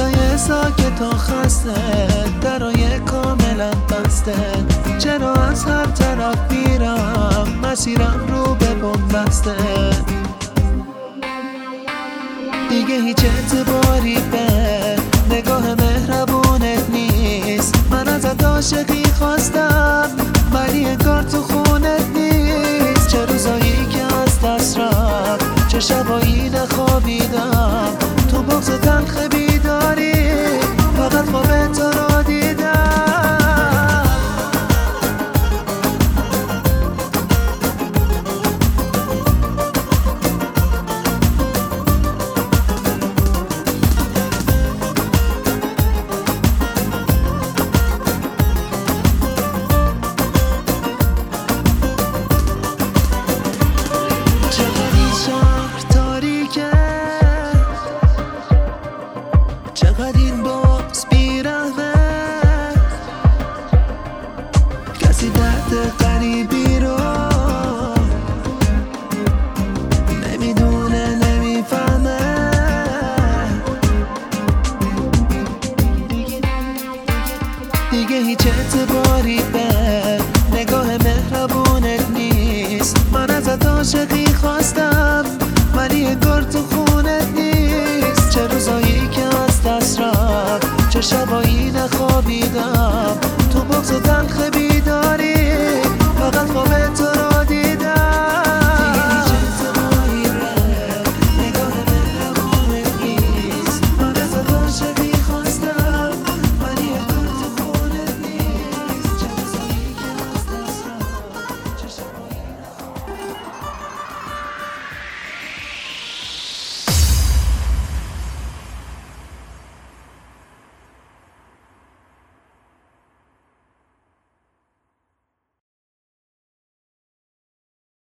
روزای ساکت و خسته، درای کاملا بسته، چرا از هر طرف میرم مسیرم رو به بنبسته. دیگه هیچ اعتباری به نگاه مهربونت نیست. من ازت عاشقی خواستم ولی انگار تو خونت نیست. چه روزایی که از دست رفت، چه شبایی نخوابیدم، تو بغض تلخ بیداری فقط خواب تو رو دیدم. چقدر این باز بیرحمه، کسی درد غریبی رو نمیدونه نمیفهمه. دیگه هیچ اعتباری به نگاه مهربونت نیست. من ازت عاشقی خواستم ولی انگار تو خونت نیست. چه روزایی که دست رفت، چه شبایی نخوابیدم، تو بغض تلخ